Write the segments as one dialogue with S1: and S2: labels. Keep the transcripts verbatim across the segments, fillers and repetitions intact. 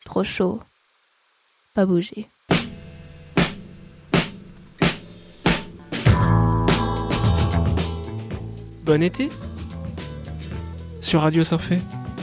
S1: trop chaud. Pas bouger.
S2: Bon été sur Radio Saint-Fé.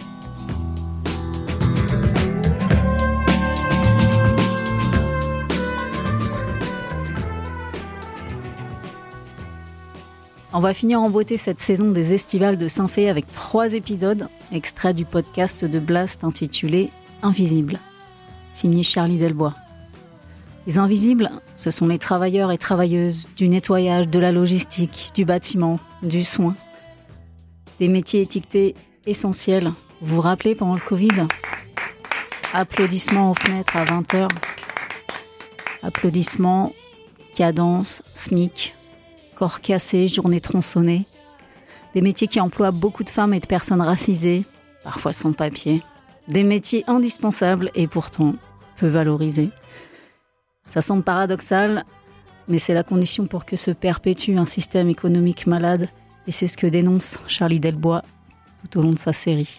S1: On va finir en beauté cette saison des estivales de Saint-Fé avec trois épisodes, extraits du podcast de Blast intitulé « Invisible », signé Charlie Delbois. Les invisibles, ce sont les travailleurs et travailleuses du nettoyage, de la logistique, du bâtiment, du soin. Des métiers étiquetés essentiels. Vous vous rappelez pendant le Covid ? Applaudissements aux fenêtres à vingt heures. Applaudissements, cadence, SMIC. Corps cassé, journée tronçonnée. Des métiers qui emploient beaucoup de femmes et de personnes racisées, parfois sans papier. Des métiers indispensables et pourtant peu valorisés. Ça semble paradoxal, mais c'est la condition pour que se perpétue un système économique malade, et c'est ce que dénonce Charlie Delbois tout au long de sa série.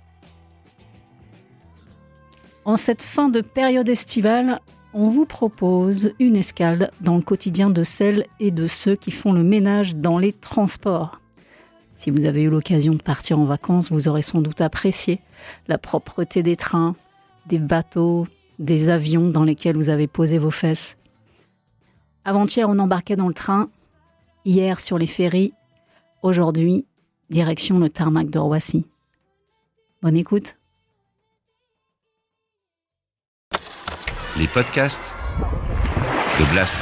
S1: En cette fin de période estivale, on vous propose une escale dans le quotidien de celles et de ceux qui font le ménage dans les transports. Si vous avez eu l'occasion de partir en vacances, vous aurez sans doute apprécié la propreté des trains, des bateaux, des avions dans lesquels vous avez posé vos fesses. Avant-hier, on embarquait dans le train. Hier, sur les ferries. Aujourd'hui, direction le tarmac de Roissy. Bonne écoute.
S3: Les podcasts de Blast.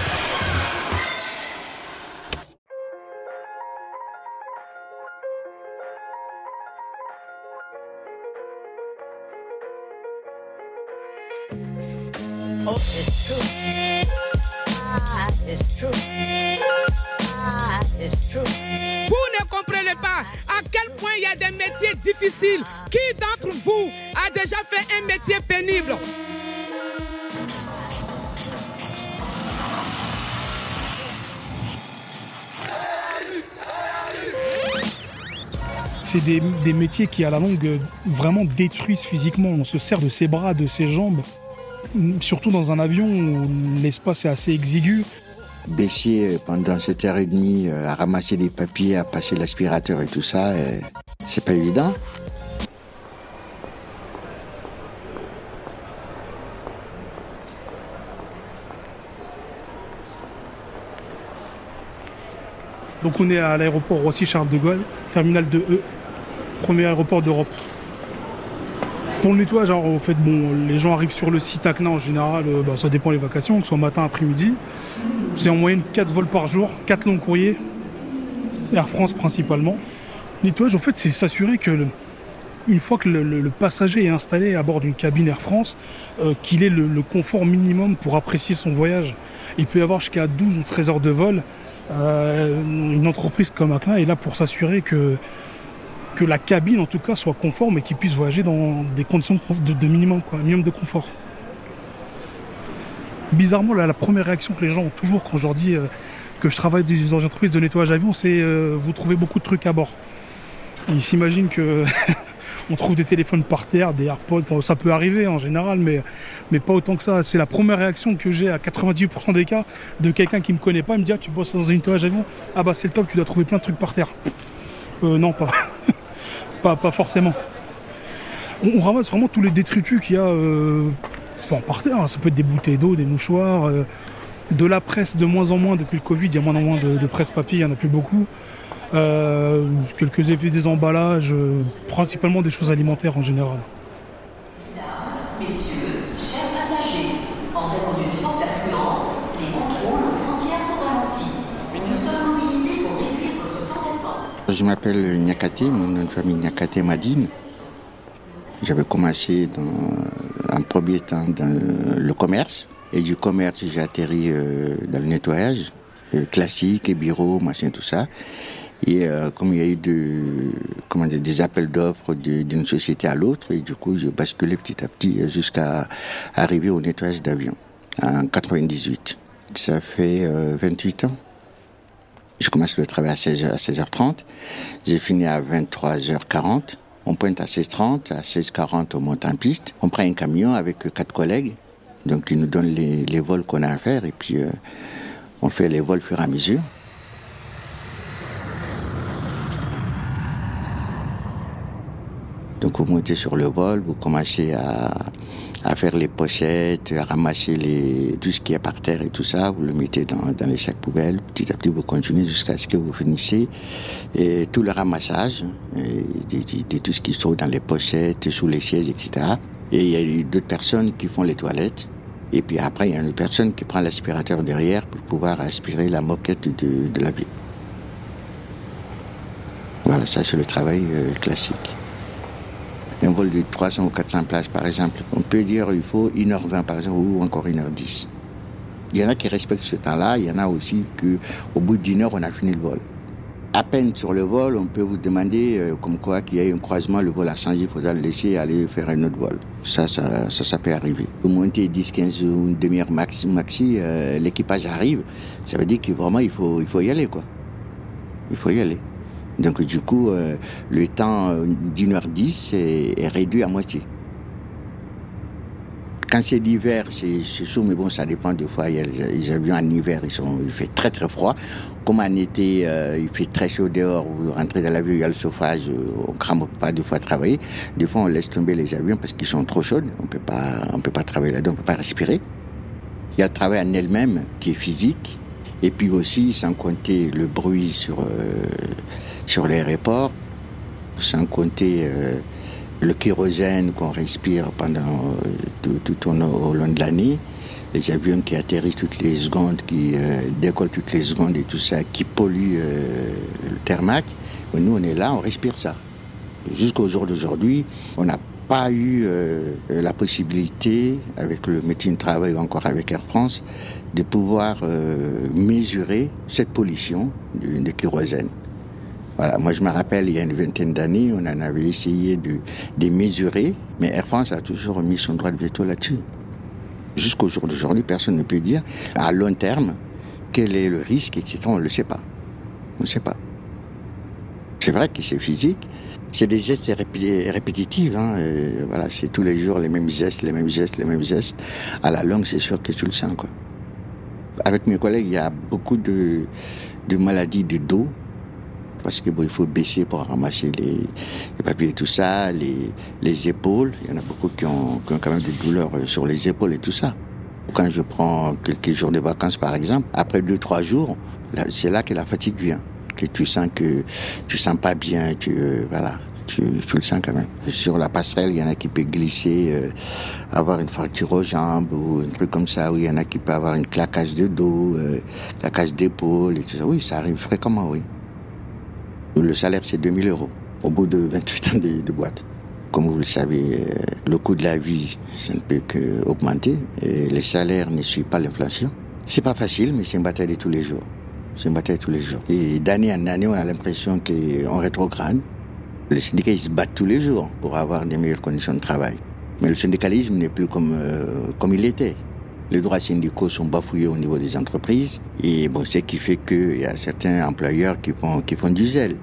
S4: Oh, it's true. Ah, it's true. Ah, it's true.
S5: Vous ne comprenez pas à quel point il y a des métiers difficiles. Qui d'entre vous a déjà fait un métier pénible?
S6: C'est des, des métiers qui, à la longue, vraiment détruisent physiquement. On se sert de ses bras, de ses jambes. Surtout dans un avion où l'espace est assez exigu.
S7: Baissier pendant sept heures trente à ramasser des papiers, à passer l'aspirateur et tout ça, et c'est pas évident.
S6: Donc on est à l'aéroport Roissy-Charles de Gaulle, terminal deux E, premier aéroport d'Europe. Pour le nettoyage, alors, en fait, bon, les gens arrivent sur le site A C N A en général, euh, bah, ça dépend des vacations, que ce soit matin, après-midi. C'est en moyenne quatre vols par jour, quatre longs courriers, Air France principalement. Le nettoyage, en fait, c'est s'assurer que, le, une fois que le, le, le passager est installé à bord d'une cabine Air France, euh, qu'il ait le, le confort minimum pour apprécier son voyage. Il peut y avoir jusqu'à douze ou treize heures de vol. Euh, une entreprise comme A C N A est là pour s'assurer que que la cabine en tout cas soit conforme et qu'ils puissent voyager dans des conditions de, de minimum, quoi, un minimum de confort. Bizarrement, là, la première réaction que les gens ont toujours quand je leur dis euh, que je travaille dans une entreprise de nettoyage avion, c'est euh, vous trouvez beaucoup de trucs à bord. Et ils s'imaginent que on trouve des téléphones par terre, des AirPods, bon, ça peut arriver en général, mais, mais pas autant que ça. C'est la première réaction que j'ai à quatre-vingt-dix pour cent des cas de quelqu'un qui me connaît pas, il me dit ah, tu bosses dans un nettoyage avion, ah bah c'est le top, tu dois trouver plein de trucs par terre. Euh, non, pas. Pas, pas forcément. On, on ramasse vraiment tous les détritus qu'il y a euh, enfin, par terre. Ça peut être des bouteilles d'eau, des mouchoirs, euh, de la presse de moins en moins depuis le Covid. Il y a moins en moins de, de presse-papier, il n'y en a plus beaucoup. Euh, quelques effets des emballages, euh, principalement des choses alimentaires en général.
S8: Messieurs, chers passagers, en raison d'une forte affluence, les contrôles aux frontières sont ralentis. Nous sommes mobilisés pour réduire votre temps d'attente.
S7: Je m'appelle Niakate, mon nom de famille Niakate Madine. J'avais commencé dans, en premier temps dans le commerce. Et du commerce, j'ai atterri euh, dans le nettoyage, euh, classique, et bureau, machin, tout ça. Et euh, comme il y a eu de, comment dire, des appels d'offres de, d'une société à l'autre, et du coup, j'ai basculé petit à petit jusqu'à arriver au nettoyage d'avion en quatre-vingt-dix-huit. Ça fait euh, vingt-huit ans. Je commence le travail à seize heures, à seize heures trente. J'ai fini à vingt-trois heures quarante. On pointe à seize heures trente, à seize heures quarante, on monte en piste. On prend un camion avec quatre collègues. Donc, ils nous donnent les, les vols qu'on a à faire. Et puis, euh, on fait les vols au fur et à mesure. Donc, vous montez sur le vol, vous commencez à, à faire les pochettes, à ramasser les, tout ce qui est par terre et tout ça. Vous le mettez dans, dans les sacs poubelles. Petit à petit, vous continuez jusqu'à ce que vous finissez et tout le ramassage et de, de, de tout ce qui se trouve dans les pochettes, sous les sièges, et cetera. Et il y a d'autres personnes qui font les toilettes. Et puis après, il y a une personne qui prend l'aspirateur derrière pour pouvoir aspirer la moquette de, de l'avion. Voilà, ça c'est le travail euh, classique. Un vol de trois cents ou quatre cents places, par exemple, on peut dire qu'il faut une heure vingt, par exemple, ou encore une heure dix. Il y en a qui respectent ce temps-là, il y en a aussi qu'au bout d'une heure, on a fini le vol. À peine sur le vol, on peut vous demander, euh, comme quoi, qu'il y a eu un croisement, le vol a changé, il faudra le laisser aller faire un autre vol. Ça, ça, ça, ça peut arriver. Vous montez dix, quinze ou une demi-heure maxi, maxi euh, l'équipage arrive, ça veut dire que vraiment, il faut, il faut y aller, quoi. Il faut y aller. Donc du coup, euh, le temps d'une heure dix est, est réduit à moitié. Quand c'est l'hiver, c'est, c'est chaud, mais bon, ça dépend des fois. Il y a les, les avions en hiver, ils sont, il fait très très froid. Comme en été, euh, il fait très chaud dehors, vous rentrez dans l'avion, il y a le chauffage, on ne crame pas deux fois travailler. Des fois, on laisse tomber les avions parce qu'ils sont trop chauds, on peut pas, on peut pas travailler là-dedans, on peut pas respirer. Il y a le travail en elle-même qui est physique, et puis aussi, sans compter le bruit sur... Euh, sur l'aéroport, sans compter euh, le kérosène qu'on respire pendant euh, tout, tout au, au long de l'année, les avions qui atterrissent toutes les secondes, qui euh, décollent toutes les secondes et tout ça, qui polluent euh, le tarmac. Nous, on est là, on respire ça. Jusqu'au jour d'aujourd'hui, on n'a pas eu euh, la possibilité, avec le médecin de travail ou encore avec Air France, de pouvoir euh, mesurer cette pollution de, de kérosène. Voilà, moi je me rappelle, il y a une vingtaine d'années, on en avait essayé de, de mesurer, mais Air France a toujours mis son droit de veto là-dessus. Jusqu'au jour d'aujourd'hui, personne ne peut dire, à long terme, quel est le risque, et cetera. On ne le sait pas. On ne sait pas. C'est vrai que c'est physique, c'est des gestes répé- répétitifs. Hein, et voilà, c'est tous les jours les mêmes gestes, les mêmes gestes, les mêmes gestes. À la longue, c'est sûr que tu le sens, quoi. Avec mes collègues, il y a beaucoup de, de maladies du dos. Parce que bon, il faut baisser pour ramasser les, les papiers et tout ça, les, les épaules. Il y en a beaucoup qui ont, qui ont quand même des douleurs sur les épaules et tout ça. Quand je prends quelques jours de vacances, par exemple, après deux, trois jours, là, c'est là que la fatigue vient. Que tu sens que tu sens pas bien, tu, euh, voilà, tu, tu le sens quand même. Sur la passerelle, il y en a qui peuvent glisser, euh, avoir une fracture aux jambes ou un truc comme ça, ou il y en a qui peuvent avoir une claquage de dos, euh, claquage d'épaule et tout ça. Oui, ça arrive fréquemment, oui. Le salaire, c'est deux mille euros au bout de vingt-huit ans de, de boîte. Comme vous le savez, le coût de la vie, ça ne peut qu'augmenter. Et les salaires ne suivent pas l'inflation. C'est pas facile, mais c'est une bataille de tous les jours. C'est une bataille de tous les jours. Et d'année en année, on a l'impression qu'on rétrograde. Les syndicats, ils se battent tous les jours pour avoir des meilleures conditions de travail. Mais le syndicalisme n'est plus comme, euh, comme il était. Les droits syndicaux sont bafouillés au niveau des entreprises. Et bon, ce qui fait qu'il y a certains employeurs qui font, qui font du zèle.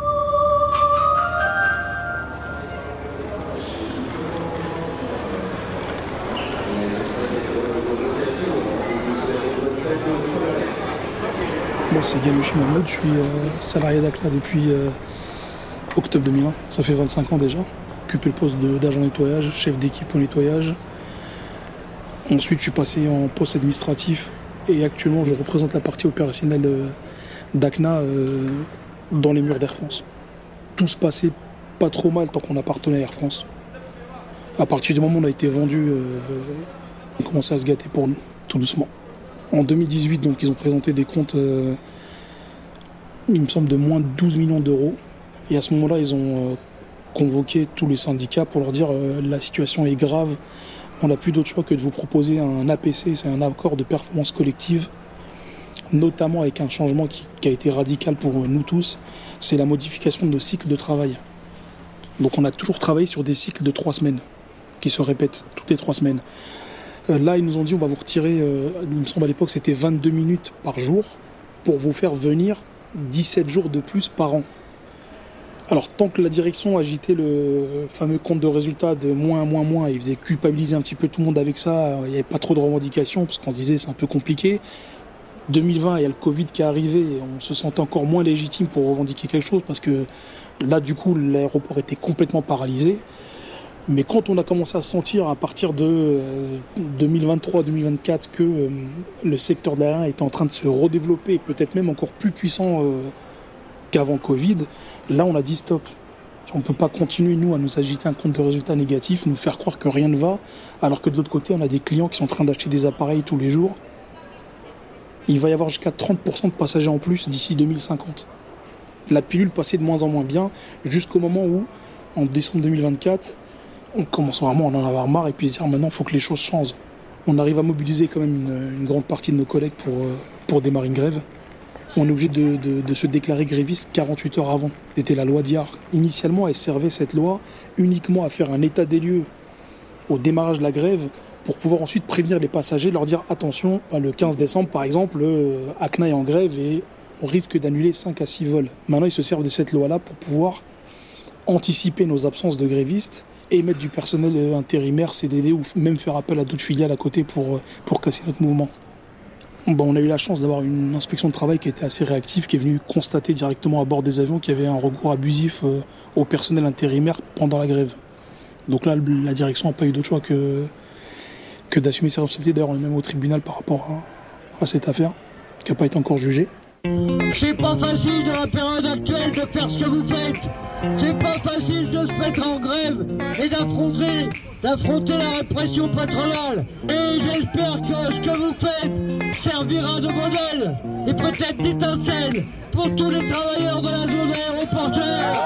S6: Moi, c'est Gamouchi Mahmoud, je suis euh, salarié d'A C N A depuis euh, octobre deux mille un. Ça fait vingt-cinq ans déjà. Occupé le poste de, d'agent nettoyage, chef d'équipe au nettoyage. Ensuite, je suis passé en poste administratif et actuellement, je représente la partie opérationnelle d'A C N A euh, dans les murs d'Air France. Tout se passait pas trop mal tant qu'on appartenait à Air France. À partir du moment où on a été vendu, euh, on commençait à se gâter pour nous, tout doucement. En deux mille dix-huit, donc, ils ont présenté des comptes, euh, il me semble, de moins de douze millions d'euros. Et à ce moment-là, ils ont euh, convoqué tous les syndicats pour leur dire euh, la situation est grave. On n'a plus d'autre choix que de vous proposer un A P C, c'est un accord de performance collective, notamment avec un changement qui, qui a été radical pour nous tous, c'est la modification de nos cycles de travail. Donc on a toujours travaillé sur des cycles de trois semaines, qui se répètent toutes les trois semaines. Euh, là, ils nous ont dit on va vous retirer, euh, il me semble à l'époque c'était vingt-deux minutes par jour, pour vous faire venir dix-sept jours de plus par an. Alors, tant que la direction agitait le fameux compte de résultats de moins, moins, moins, et ils faisaient culpabiliser un petit peu tout le monde avec ça, il n'y avait pas trop de revendications, parce qu'on se disait c'est un peu compliqué. deux mille vingt, il y a le Covid qui est arrivé, et on se sentait encore moins légitime pour revendiquer quelque chose, parce que là, du coup, l'aéroport était complètement paralysé. Mais quand on a commencé à sentir, à partir de euh, deux mille vingt-trois deux mille vingt-quatre, que euh, le secteur de l'aérien était en train de se redévelopper, et peut-être même encore plus puissant euh, qu'avant Covid, là on a dit stop. On ne peut pas continuer, nous, à nous agiter un compte de résultats négatif, nous faire croire que rien ne va, alors que de l'autre côté, on a des clients qui sont en train d'acheter des appareils tous les jours. Il va y avoir jusqu'à trente pour cent de passagers en plus d'ici deux mille cinquante. La pilule passait de moins en moins bien, jusqu'au moment où, en décembre deux mille vingt-quatre, on commence vraiment à en avoir marre et puis se dire maintenant, il faut que les choses changent. On arrive à mobiliser quand même une, une grande partie de nos collègues pour, pour démarrer une grève. On est obligé de, de, de se déclarer gréviste quarante-huit heures avant. C'était la loi Diard. Initialement, elle servait cette loi uniquement à faire un état des lieux au démarrage de la grève pour pouvoir ensuite prévenir les passagers, leur dire attention, le quinze décembre par exemple, A C N A est en grève et on risque d'annuler cinq à six vols. Maintenant, ils se servent de cette loi-là pour pouvoir anticiper nos absences de grévistes et mettre du personnel intérimaire, C D D ou même faire appel à d'autres filiales à côté pour, pour casser notre mouvement. Bon, on a eu la chance d'avoir une inspection de travail qui était assez réactive, qui est venue constater directement à bord des avions qu'il y avait un recours abusif euh, au personnel intérimaire pendant la grève. Donc là, la direction n'a pas eu d'autre choix que, que d'assumer ses responsabilités. D'ailleurs, on est même au tribunal par rapport à, à cette affaire, qui n'a pas été encore jugée.
S9: C'est pas facile dans la période actuelle de faire ce que vous faites. C'est pas facile de se mettre en grève et d'affronter, d'affronter la répression patronale. Et j'espère que ce que vous faites servira de modèle et peut-être d'étincelle pour tous les travailleurs de la zone aéroportuaire.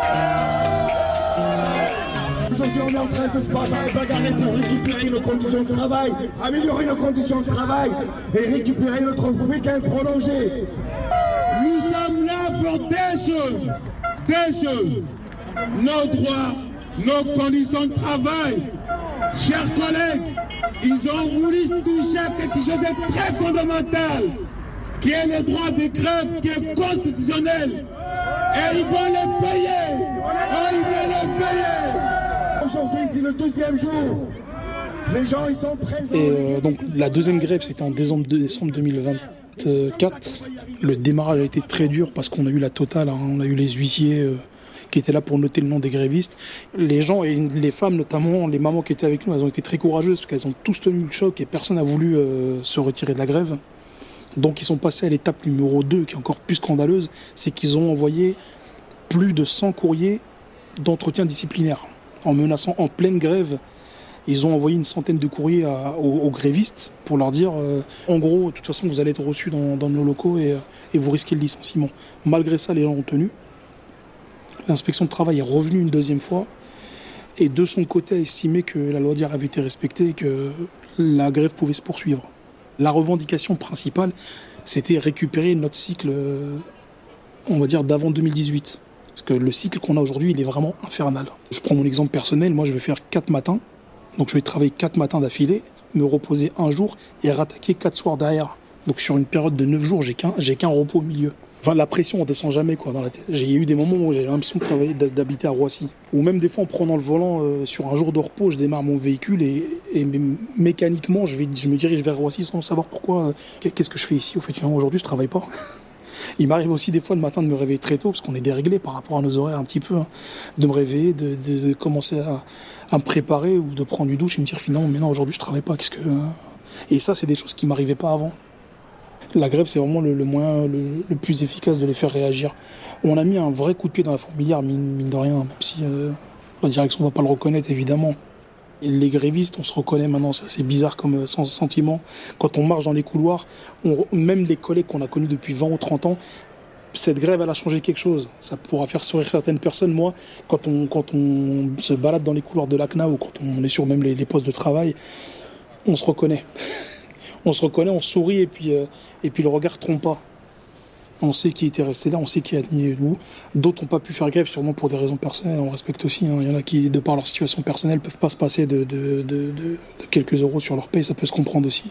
S10: Aujourd'hui, on est en train de se battre et bagarrer pour récupérer nos conditions de travail, améliorer nos conditions de travail et récupérer notre week-end prolongé.
S11: Nous sommes là pour des choses, des choses. Nos droits, nos conditions de travail. Chers collègues, ils ont voulu toucher à quelque chose de très fondamental, qui est le droit de grève, qui est constitutionnel. Et ils vont le payer. Oh, ils vont le payer.
S10: Aujourd'hui, c'est le deuxième jour. Les gens, ils sont présents.
S6: Et euh, donc, la deuxième grève, c'était en décembre, décembre deux mille vingt-quatre. Le démarrage a été très dur parce qu'on a eu la totale, hein, on a eu les huissiers euh, qui étaient là pour noter le nom des grévistes. Les gens et les femmes, notamment les mamans qui étaient avec nous, elles ont été très courageuses parce qu'elles ont tous tenu le choc et personne n'a voulu euh, se retirer de la grève. Donc ils sont passés à l'étape numéro deux, qui est encore plus scandaleuse, c'est qu'ils ont envoyé plus de cent courriers d'entretien disciplinaire. En menaçant en pleine grève, ils ont envoyé une centaine de courriers à, aux, aux grévistes pour leur dire euh, en gros, de toute façon, vous allez être reçus dans, dans nos locaux et, et vous risquez le licenciement. Malgré ça, les gens ont tenu. L'inspection de travail est revenue une deuxième fois et de son côté a estimé que la loi Diard avait été respectée et que la grève pouvait se poursuivre. La revendication principale, c'était récupérer notre cycle, on va dire, d'avant deux mille dix-huit. Parce que le cycle qu'on a aujourd'hui, il est vraiment infernal. Je prends mon exemple personnel, moi je vais faire quatre matins. Donc je vais travailler quatre matins d'affilée, me reposer un jour et rattaquer quatre soirs derrière. Donc sur une période de neuf jours, j'ai qu'un, j'ai qu'un repos au milieu. Enfin, la pression, on descend jamais quoi dans la tête. J'ai eu des moments où j'ai l'impression de travailler, d'habiter à Roissy. Ou même des fois en prenant le volant euh, sur un jour de repos, je démarre mon véhicule et, et mécaniquement, je, vais, je me dirige vers Roissy sans savoir pourquoi. Euh, qu'est-ce que je fais ici? Au fait, finalement, aujourd'hui, je travaille pas. Il m'arrive aussi des fois le matin de me réveiller très tôt, parce qu'on est déréglé par rapport à nos horaires un petit peu, hein, de me réveiller, de, de, de commencer à, à me préparer ou de prendre une douche et me dire finalement, mais non, aujourd'hui, je travaille pas. Qu'est-ce que... Et ça, c'est des choses qui m'arrivaient pas avant. La grève, c'est vraiment le, le moyen le, le plus efficace de les faire réagir. On a mis un vrai coup de pied dans la fourmilière, mine, mine de rien, même si euh, la direction ne va pas le reconnaître, évidemment. Et les grévistes, on se reconnaît maintenant, c'est assez bizarre comme euh, sentiment. Quand on marche dans les couloirs, on, même les collègues qu'on a connus depuis vingt ou trente ans, cette grève, elle a changé quelque chose. Ça pourra faire sourire certaines personnes. Moi, quand on, quand on se balade dans les couloirs de l'A C N A ou quand on est sur même les, les postes de travail, on se reconnaît. On se reconnaît, on sourit et puis, euh, et puis le regard trompe pas. On sait qui était resté là, on sait qui a tenu debout. D'autres n'ont pas pu faire grève, sûrement pour des raisons personnelles, on respecte aussi. Hein. Il y en a qui, de par leur situation personnelle, ne peuvent pas se passer de, de, de, de, de quelques euros sur leur paye, ça peut se comprendre aussi.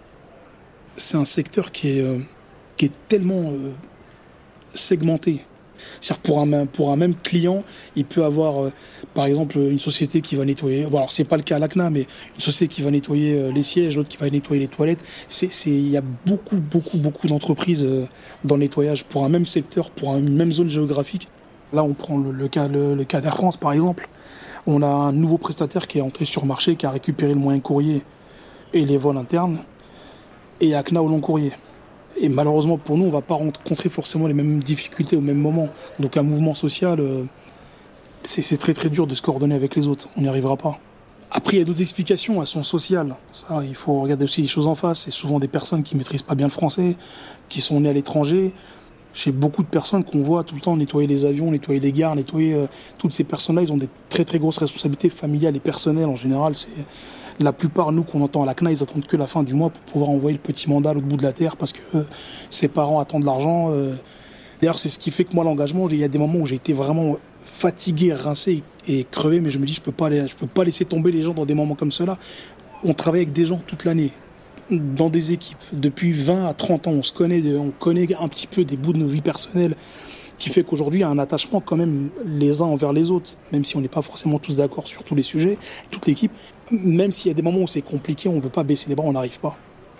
S6: C'est un secteur qui est, euh, qui est tellement euh, segmenté, C'est-à-dire pour un, pour un même client, il peut avoir, euh, par exemple, une société qui va nettoyer. Bon, alors c'est pas le cas à l'A C N A, mais une société qui va nettoyer euh, les sièges, l'autre qui va nettoyer les toilettes. C'est, c'est, il y a beaucoup, beaucoup, beaucoup d'entreprises euh, dans le nettoyage pour un même secteur, pour une même zone géographique. Là, on prend le, le cas, le, le cas d'Air France, par exemple. On a un nouveau prestataire qui est entré sur le marché, qui a récupéré le moyen courrier et les vols internes, et A C N A au long courrier. Et malheureusement pour nous, on ne va pas rencontrer forcément les mêmes difficultés au même moment. Donc un mouvement social, euh, c'est, c'est très très dur de se coordonner avec les autres. On n'y arrivera pas. Après, il y a d'autres explications, elles sont sociales. Ça, il faut regarder aussi les choses en face. C'est souvent des personnes qui ne maîtrisent pas bien le français, qui sont nées à l'étranger. Chez beaucoup de personnes qu'on voit tout le temps nettoyer les avions, nettoyer les gares, nettoyer... Euh, toutes ces personnes-là, ils ont des très très grosses responsabilités familiales et personnelles en général. C'est... La plupart, nous, qu'on entend à l'A C N A, ils attendent que la fin du mois pour pouvoir envoyer le petit mandat à l'autre bout de la terre parce que euh, ses parents attendent l'argent. Euh. D'ailleurs, c'est ce qui fait que moi, l'engagement, il y a des moments où j'ai été vraiment fatigué, rincé et crevé, mais je me dis, je peux pas, je peux pas laisser tomber les gens dans des moments comme cela. On travaille avec des gens toute l'année, dans des équipes. Depuis vingt à trente ans, on se connaît, on connaît un petit peu des bouts de nos vies personnelles, qui fait qu'aujourd'hui, il y a un attachement quand même les uns envers les autres, même si on n'est pas forcément tous d'accord sur tous les sujets, toute l'équipe. Même s'il y a des moments où c'est compliqué, on ne veut pas baisser les bras, on n'arrive pas.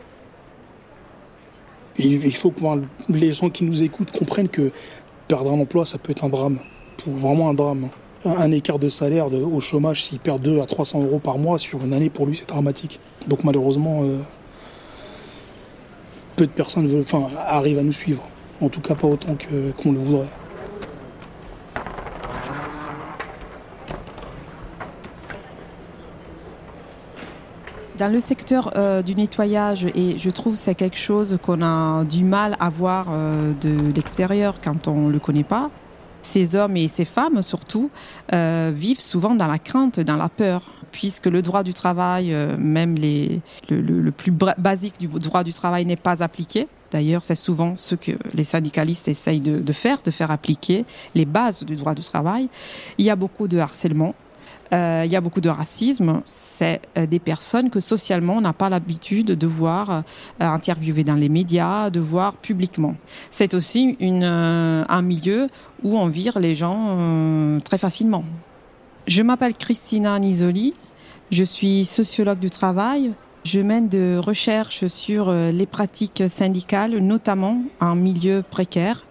S6: Et il faut que les gens qui nous écoutent comprennent que perdre un emploi, ça peut être un drame, vraiment un drame. Un écart de salaire de, au chômage, s'il perd deux à trois cents euros par mois sur une année, pour lui, c'est dramatique. Donc malheureusement, euh, peu de personnes veulent, enfin, arrivent à nous suivre. En tout cas, pas autant que, qu'on le voudrait.
S12: Dans le secteur euh, du nettoyage, et je trouve que c'est quelque chose qu'on a du mal à voir euh, de l'extérieur quand on ne le connaît pas, ces hommes et ces femmes surtout euh, vivent souvent dans la crainte, dans la peur, puisque le droit du travail, euh, même les, le, le, le plus basique du droit du travail n'est pas appliqué. D'ailleurs, c'est souvent ce que les syndicalistes essayent de, de faire, de faire appliquer les bases du droit du travail. Il y a beaucoup de harcèlement, euh, il y a beaucoup de racisme. C'est euh, des personnes que socialement, on n'a pas l'habitude de voir euh, interviewées dans les médias, de voir publiquement. C'est aussi une, euh, un milieu où on vire les gens euh, très facilement. Je m'appelle Christina Nisoli, je suis sociologue du travail. Je mène des recherches sur les pratiques syndicales, notamment en milieu précaire.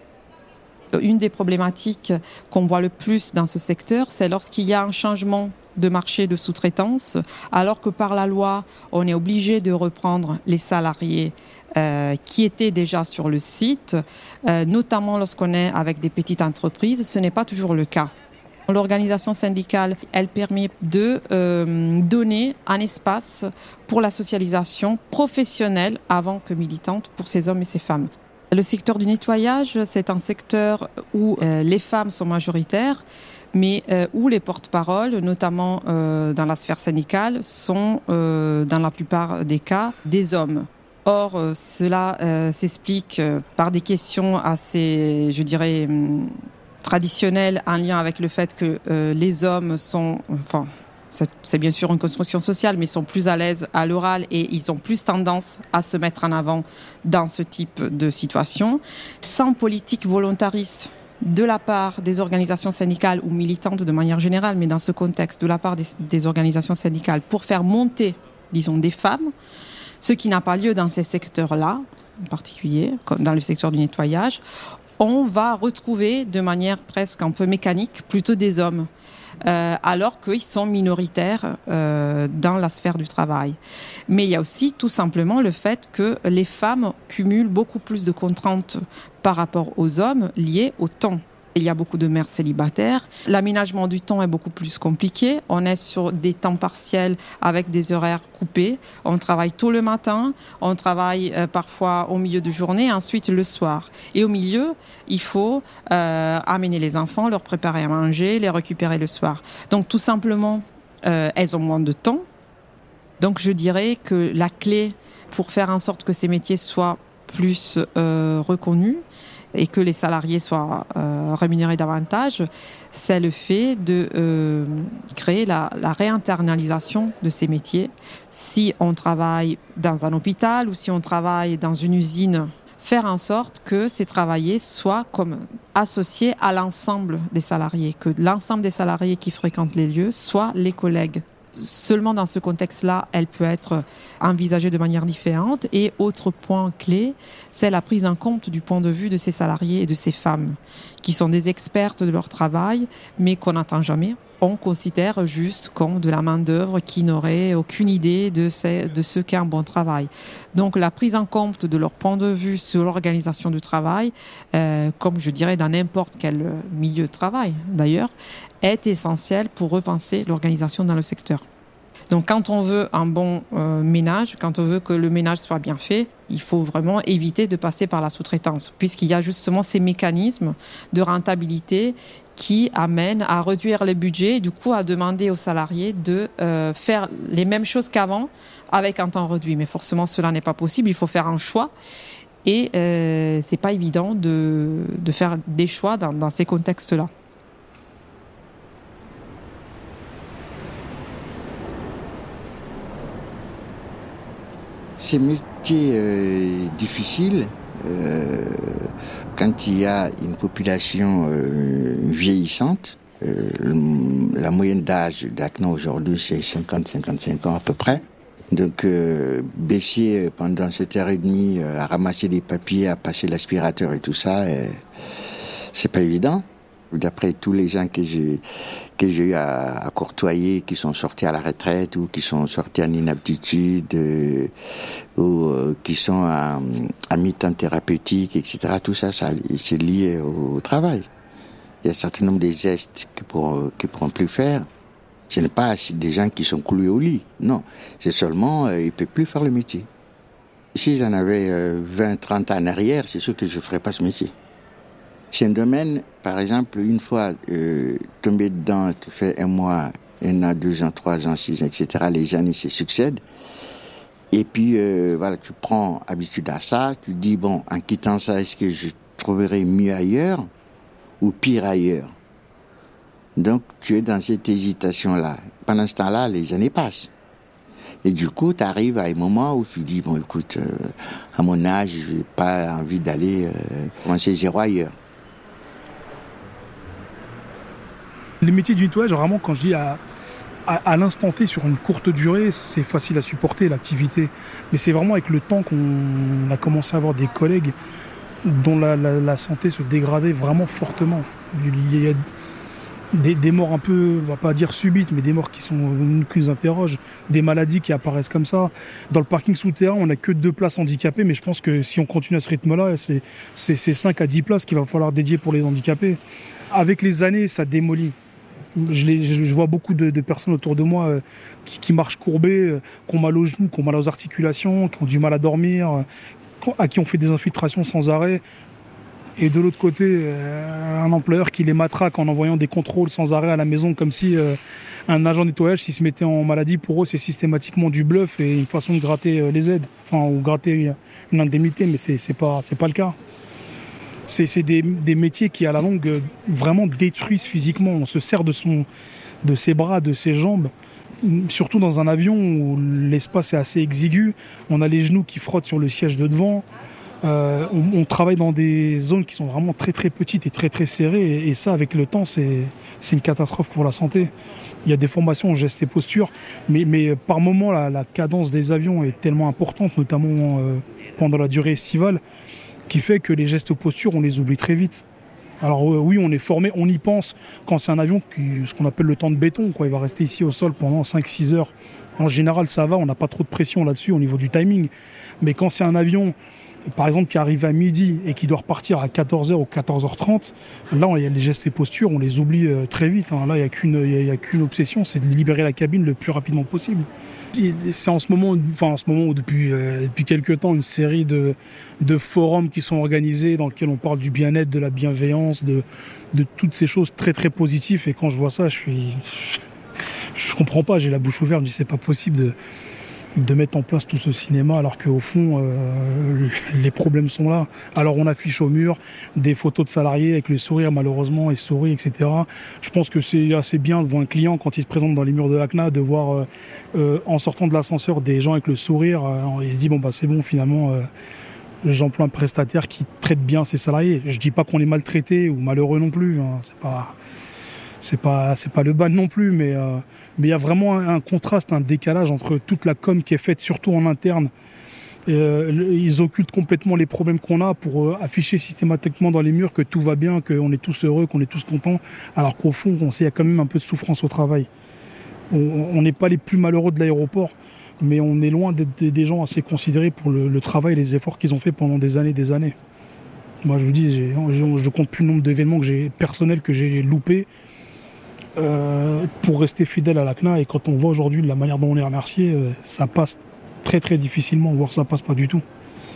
S12: Une des problématiques qu'on voit le plus dans ce secteur, c'est lorsqu'il y a un changement de marché de sous-traitance, alors que par la loi, on est obligé de reprendre les salariés euh, qui étaient déjà sur le site, euh, notamment lorsqu'on est avec des petites entreprises. Ce n'est pas toujours le cas. L'organisation syndicale, elle permet de euh, donner un espace pour la socialisation professionnelle avant que militante pour ces hommes et ces femmes. Le secteur du nettoyage, c'est un secteur où euh, les femmes sont majoritaires, mais euh, où les porte-paroles, notamment euh, dans la sphère syndicale, sont euh, dans la plupart des cas des hommes. Or, euh, cela euh, s'explique euh, par des questions assez, je dirais, hum, traditionnel en lien avec le fait que euh, les hommes sont, enfin, c'est, c'est bien sûr une construction sociale, mais ils sont plus à l'aise à l'oral et ils ont plus tendance à se mettre en avant dans ce type de situation. Sans politique volontariste de la part des organisations syndicales ou militantes de manière générale, mais dans ce contexte, de la part des, des organisations syndicales pour faire monter, disons, des femmes, ce qui n'a pas lieu dans ces secteurs-là, en particulier, comme dans le secteur du nettoyage, on va retrouver de manière presque un peu mécanique plutôt des hommes, euh, alors qu'ils sont minoritaires euh, dans la sphère du travail. Mais il y a aussi tout simplement le fait que les femmes cumulent beaucoup plus de contraintes par rapport aux hommes liées au temps. Il y a beaucoup de mères célibataires. L'aménagement du temps est beaucoup plus compliqué. On est sur des temps partiels avec des horaires coupés. On travaille tôt le matin, on travaille euh, parfois au milieu de journée, ensuite le soir. Et au milieu, il faut euh, amener les enfants, leur préparer à manger, les récupérer le soir. Donc tout simplement, euh, elles ont moins de temps. Donc je dirais que la clé pour faire en sorte que ces métiers soient plus euh, reconnus, et que les salariés soient euh, rémunérés davantage, c'est le fait de euh, créer la, la réinternalisation de ces métiers. Si on travaille dans un hôpital ou si on travaille dans une usine faire en sorte que ces travailleurs soient comme associés à l'ensemble des salariés, que l'ensemble des salariés qui fréquentent les lieux soient les collègues. Seulement dans ce contexte-là, elle peut être envisagée de manière différente. Et autre point clé, c'est la prise en compte du point de vue de ces salariés et de ces femmes, qui sont des expertes de leur travail, mais qu'on n'entend jamais. On considère juste comme de la main-d'œuvre qui n'aurait aucune idée de ce, de ce qu'est un bon travail. Donc la prise en compte de leur point de vue sur l'organisation du travail, euh, comme je dirais dans n'importe quel milieu de travail d'ailleurs, est essentielle pour repenser l'organisation dans le secteur. Donc quand on veut un bon euh, ménage, quand on veut que le ménage soit bien fait, il faut vraiment éviter de passer par la sous-traitance, puisqu'il y a justement ces mécanismes de rentabilité qui amènent à réduire les budgets et du coup à demander aux salariés de euh, faire les mêmes choses qu'avant avec un temps réduit. Mais forcément, cela n'est pas possible, il faut faire un choix. Et euh, c'est pas évident de, de faire des choix dans, dans ces contextes-là.
S7: Ces métiers euh, difficiles, euh, quand il y a une population euh, vieillissante, euh, la moyenne d'âge d'Acna aujourd'hui c'est cinquante à cinquante-cinq ans à peu près. Donc euh, baisser pendant sept heures trente euh, à ramasser des papiers, à passer l'aspirateur et tout ça, euh, c'est pas évident. D'après tous les gens que j'ai que j'ai eu à, à courtoyer, qui sont sortis à la retraite ou qui sont sortis en inaptitude euh, ou euh, qui sont à, à mi-temps thérapeutique, et cetera. Tout ça, ça c'est lié au, au travail. Il y a un certain nombre de gestes qu'ils pourront, qu'ils pourront plus faire. Ce n'est pas des gens qui sont cloués au lit. Non, c'est seulement euh, ils ne peuvent plus faire le métier. Si j'en avais euh, vingt, trente ans en arrière, c'est sûr que je ne ferais pas ce métier. C'est un domaine, par exemple, une fois euh, tombé dedans, tu fais un mois, un an, deux ans, trois ans, six ans, et cetera. Les années se succèdent. Et puis, euh, voilà, tu prends habitude à ça. Tu dis, bon, en quittant ça, est-ce que je trouverai mieux ailleurs ou pire ailleurs? Donc, tu es dans cette hésitation-là. Pendant ce temps-là, les années passent. Et du coup, tu arrives à un moment où tu dis, bon, écoute, euh, à mon âge, je n'ai pas envie d'aller euh, commencer zéro ailleurs.
S6: Les métiers du nettoyage, vraiment, quand je dis à, à, à l'instant T, sur une courte durée, c'est facile à supporter, l'activité. Mais c'est vraiment avec le temps qu'on a commencé à avoir des collègues dont la, la, la santé se dégradait vraiment fortement. Il y a des, des morts un peu, on va pas dire subites, mais des morts qui, sont, qui nous interrogent, des maladies qui apparaissent comme ça. Dans le parking souterrain, on n'a que deux places handicapées, mais je pense que si on continue à ce rythme-là, c'est, c'est, c'est cinq à dix places qu'il va falloir dédier pour les handicapés. Avec les années, ça démolit. Je, les, je vois beaucoup de, de personnes autour de moi euh, qui, qui marchent courbées, euh, qui ont mal aux genoux, qui ont mal aux articulations, qui ont du mal à dormir, euh, à qui on fait des infiltrations sans arrêt. Et de l'autre côté, euh, un employeur qui les matraque en envoyant des contrôles sans arrêt à la maison, comme si euh, un agent de nettoyage, s'il se mettait en maladie, pour eux, c'est systématiquement du bluff et une façon de gratter euh, les aides, enfin, ou gratter une indemnité, mais c'est, c'est pas, c'est pas le cas. C'est, c'est des, des métiers qui, à la longue, euh, vraiment détruisent physiquement. On se sert de, son, de ses bras, de ses jambes, surtout dans un avion où l'espace est assez exigu. On a les genoux qui frottent sur le siège de devant. Euh, on, on travaille dans des zones qui sont vraiment très très petites et très très serrées. Et, et ça, avec le temps, c'est, c'est une catastrophe pour la santé. Il y a des formations en gestes et postures, mais, mais par moment, la, la cadence des avions est tellement importante, notamment euh, pendant la durée estivale, qui fait que les gestes postures, on les oublie très vite. Alors euh, oui, on est formé, on y pense quand c'est un avion, qui, ce qu'on appelle le temps de béton, quoi. Il va rester ici au sol pendant cinq six heures. En général, ça va, on n'a pas trop de pression là-dessus au niveau du timing. Mais quand c'est un avion, par exemple, qui arrive à midi et qui doit repartir à quatorze heures ou quatorze heures trente, là, il y a les gestes et postures, on les oublie euh, très vite. Hein. Là, il n'y a qu'une, il y a, il y a qu'une obsession, c'est de libérer la cabine le plus rapidement possible. C'est en ce moment, enfin en ce moment ou depuis euh, depuis quelques temps, une série de de forums qui sont organisés dans lesquels on parle du bien-être, de la bienveillance, de de toutes ces choses très très positives. Et quand je vois ça, je suis, je comprends pas. J'ai la bouche ouverte. Je me dis c'est pas possible de de mettre en place tout ce cinéma alors qu'au fond euh, les problèmes sont là. Alors on affiche au mur des photos de salariés avec le sourire, malheureusement, ils sourient, et cetera. Je pense que c'est assez bien devant un client quand il se présente dans les murs de l'A C N A de voir euh, euh, en sortant de l'ascenseur des gens avec le sourire. Euh, il se dit bon bah c'est bon, finalement euh, J'emploie un prestataire qui traite bien ses salariés. Je dis pas qu'on est maltraité ou malheureux non plus. Hein. C'est pas, c'est pas, c'est pas le bal non plus, mais euh, mais il y a vraiment un, un contraste, un décalage entre toute la com qui est faite, surtout en interne. Et, euh, ils occultent complètement les problèmes qu'on a pour euh, afficher systématiquement dans les murs que tout va bien, qu'on est tous heureux, qu'on est tous contents, alors qu'au fond, on sait qu'il y a quand même un peu de souffrance au travail. On n'est pas les plus malheureux de l'aéroport, mais on est loin d'être des gens assez considérés pour le, le travail et les efforts qu'ils ont fait pendant des années et des années. Moi, je vous dis, j'ai, je compte plus le nombre d'événements que j'ai, personnels que j'ai loupés euh, pour rester fidèle à la C N A. Et quand on voit aujourd'hui la manière dont on est remercié, euh, ça passe très très difficilement, voire ça passe pas du tout.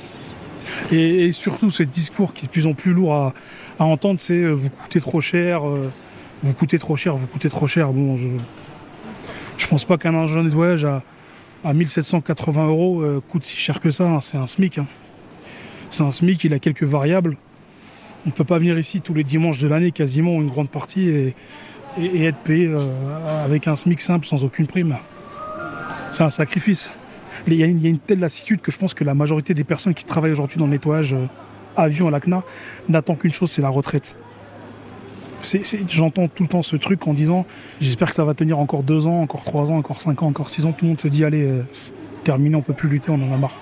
S6: Et, et surtout, ce discours qui est de plus en plus lourd à, à entendre, c'est euh, vous coûtez trop cher, euh, vous coûtez trop cher, vous coûtez trop cher. Bon, je, je pense pas qu'un ingénieur de nettoyage à, à mille sept cent quatre-vingts euros euh, coûte si cher que ça. Hein. C'est un SMIC. Hein. C'est un SMIC, il a quelques variables. On ne peut pas venir ici tous les dimanches de l'année, quasiment une grande partie, et, et, et être payé euh, avec un SMIC simple sans aucune prime. C'est un sacrifice. Il y a une, il y a une telle lassitude que je pense que la majorité des personnes qui travaillent aujourd'hui dans le nettoyage euh, avion à la C N A n'attend qu'une chose, c'est la retraite. C'est, c'est, j'entends tout le temps ce truc en disant j'espère que ça va tenir encore deux ans, encore trois ans, encore cinq ans, encore six ans. Tout le monde se dit allez, euh, terminé, on peut plus lutter, on en a marre.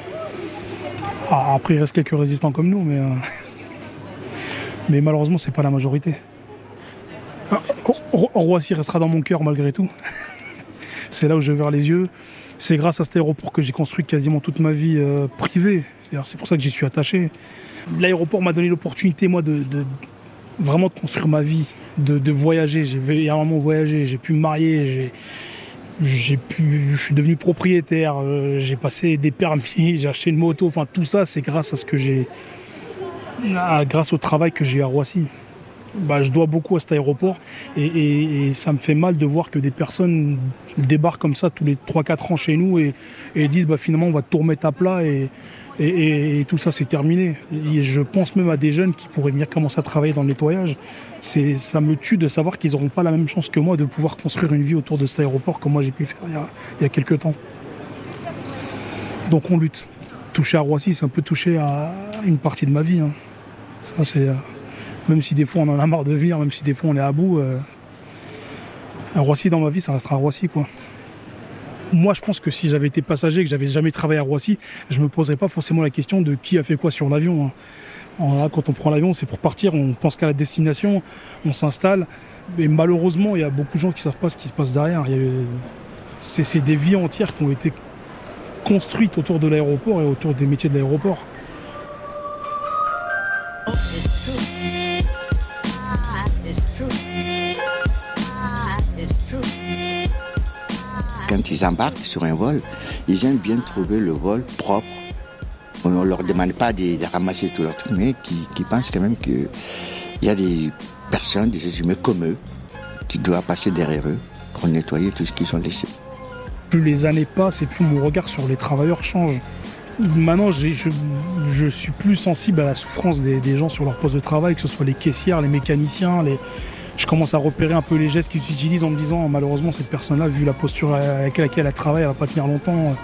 S6: Ah, après il reste quelques résistants comme nous, mais, euh, mais malheureusement c'est pas la majorité. Ah, Roissy restera dans mon cœur malgré tout. C'est là où je vais vers les yeux. C'est grâce à cet aéroport que j'ai construit quasiment toute ma vie euh, privée. C'est-à-dire, c'est pour ça que j'y suis attaché. L'aéroport m'a donné l'opportunité, moi, de, de vraiment de construire ma vie, de, de voyager. J'ai énormément voyagé, j'ai pu me marier, j'ai, j'ai pu, je suis devenu propriétaire, euh, j'ai passé des permis, j'ai acheté une moto. Enfin, tout ça, c'est grâce à ce que j'ai, à, grâce au travail que j'ai eu à Roissy. Bah, je dois beaucoup à cet aéroport et, et, et ça me fait mal de voir que des personnes débarquent comme ça tous les trois quatre ans chez nous et, et disent bah, finalement on va tout remettre à plat et, et, et, et tout ça c'est terminé. Et je pense même à des jeunes qui pourraient venir commencer à travailler dans le nettoyage. C'est, ça me tue de savoir qu'ils n'auront pas la même chance que moi de pouvoir construire une vie autour de cet aéroport comme moi j'ai pu faire il y a, il y a quelques temps. Donc on lutte. Toucher à Roissy, c'est un peu toucher à une partie de ma vie. Hein. Ça c'est... Même si des fois on en a marre de venir, même si des fois on est à bout, euh, Roissy dans ma vie, ça restera Roissy quoi. Moi je pense que si j'avais été passager, que j'avais jamais travaillé à Roissy, je me poserais pas forcément la question de qui a fait quoi sur l'avion. Hein. Quand on prend l'avion, c'est pour partir, on pense qu'à la destination, on s'installe. Et malheureusement, il y a beaucoup de gens qui savent pas ce qui se passe derrière. Il y a, c'est, c'est des vies entières qui ont été construites autour de l'aéroport et autour des métiers de l'aéroport.
S7: Quand ils embarquent sur un vol, ils aiment bien trouver le vol propre. On ne leur demande pas de, de ramasser tout leur truc, mais qui, qui pensent quand même qu'il y a des personnes, des humains comme eux, qui doivent passer derrière eux pour nettoyer tout ce qu'ils ont laissé.
S6: Plus les années passent et plus mon regard sur les travailleurs change. Maintenant, j'ai, je, je suis plus sensible à la souffrance des, des gens sur leur poste de travail, que ce soit les caissières, les mécaniciens, les... Je commence à repérer un peu les gestes qu'ils utilisent en me disant malheureusement cette personne-là, vu la posture avec laquelle elle travaille, elle va pas tenir longtemps.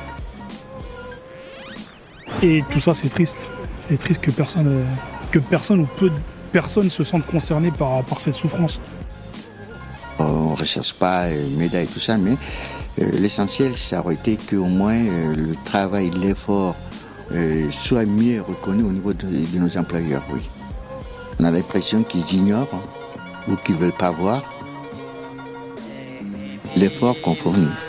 S6: Et tout ça c'est triste. C'est triste que personne, que personne ou peu de personnes se sentent concernées par, par cette souffrance.
S7: On ne recherche pas une médaille et tout ça, mais euh, l'essentiel ça aurait été qu'au moins euh, le travail, l'effort euh, soit mieux reconnu au niveau de, de nos employeurs. Oui. On a l'impression qu'ils ignorent. Hein, ou qui ne veulent pas voir l'effort qu'on fournit.